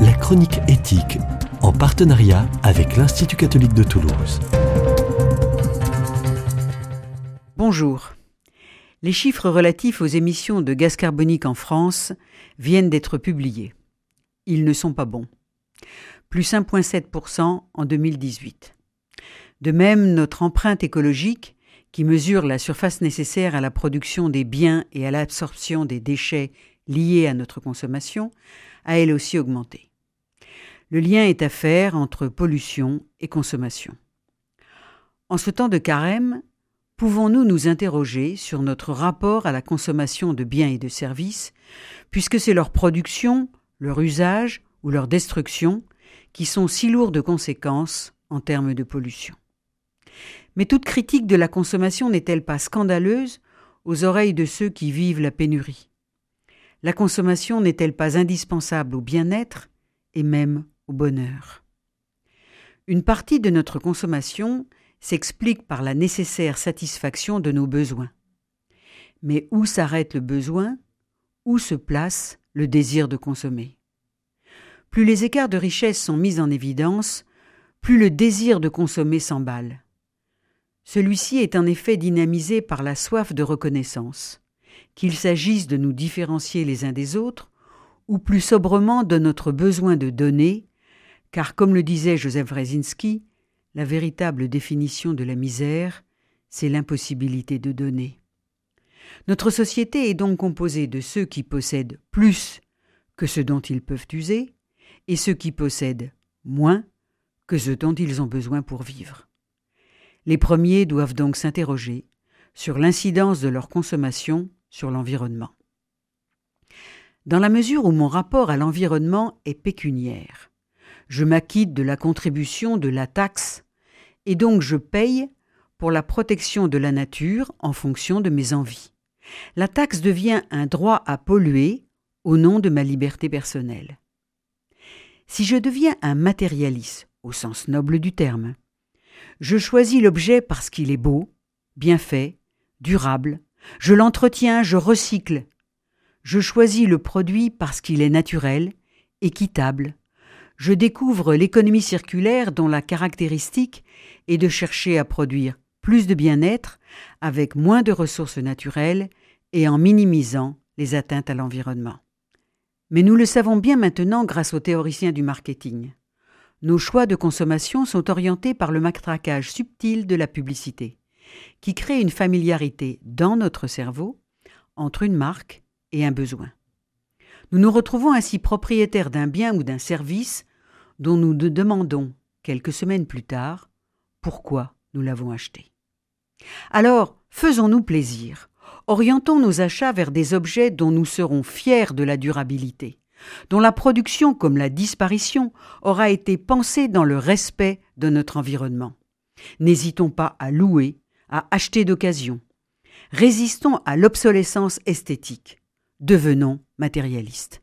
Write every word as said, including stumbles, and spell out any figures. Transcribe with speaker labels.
Speaker 1: la chronique éthique, en partenariat avec l'Institut catholique de Toulouse.
Speaker 2: Bonjour. Les chiffres relatifs aux émissions de gaz carbonique en France viennent d'être publiés. Ils ne sont pas bons. Plus un virgule sept pour cent en deux mille dix-huit. De même, notre empreinte écologique, qui mesure la surface nécessaire à la production des biens et à l'absorption des déchets liés à notre consommation, a elle aussi augmenté. Le lien est à faire entre pollution et consommation. En ce temps de carême, pouvons-nous nous interroger sur notre rapport à la consommation de biens et de services, puisque c'est leur production, leur usage ou leur destruction qui sont si lourds de conséquences en termes de pollution. Mais toute critique de la consommation n'est-elle pas scandaleuse aux oreilles de ceux qui vivent la pénurie ? La consommation n'est-elle pas indispensable au bien-être et même au bonheur ? Une partie de notre consommation s'explique par la nécessaire satisfaction de nos besoins. Mais où s'arrête le besoin ? Où se place le désir de consommer ? Plus les écarts de richesse sont mis en évidence, plus le désir de consommer s'emballe. Celui-ci est en effet dynamisé par la soif de reconnaissance, qu'il s'agisse de nous différencier les uns des autres, ou plus sobrement de notre besoin de donner, car comme le disait Joseph Wresinski, la véritable définition de la misère, c'est l'impossibilité de donner. Notre société est donc composée de ceux qui possèdent plus que ce dont ils peuvent user, et ceux qui possèdent moins que ce dont ils ont besoin pour vivre. Les premiers doivent donc s'interroger sur l'incidence de leur consommation sur l'environnement. Dans la mesure où mon rapport à l'environnement est pécuniaire, je m'acquitte de la contribution de la taxe et donc je paye pour la protection de la nature en fonction de mes envies. La taxe devient un droit à polluer au nom de ma liberté personnelle. Si je deviens un matérialiste, au sens noble du terme, je choisis l'objet parce qu'il est beau, bien fait, durable, je l'entretiens, je recycle. Je choisis le produit parce qu'il est naturel, équitable. Je découvre l'économie circulaire dont la caractéristique est de chercher à produire plus de bien-être avec moins de ressources naturelles et en minimisant les atteintes à l'environnement. Mais nous le savons bien maintenant grâce aux théoriciens du marketing. Nos choix de consommation sont orientés par le matraquage subtil de la publicité, qui crée une familiarité dans notre cerveau entre une marque et un besoin. Nous nous retrouvons ainsi propriétaires d'un bien ou d'un service dont nous nous demandons, quelques semaines plus tard, pourquoi nous l'avons acheté. Alors, faisons-nous plaisir. Orientons nos achats vers des objets dont nous serons fiers de la durabilité, dont la production comme la disparition aura été pensée dans le respect de notre environnement. N'hésitons pas à louer, à acheter d'occasion. Résistons à l'obsolescence esthétique. Devenons matérialistes.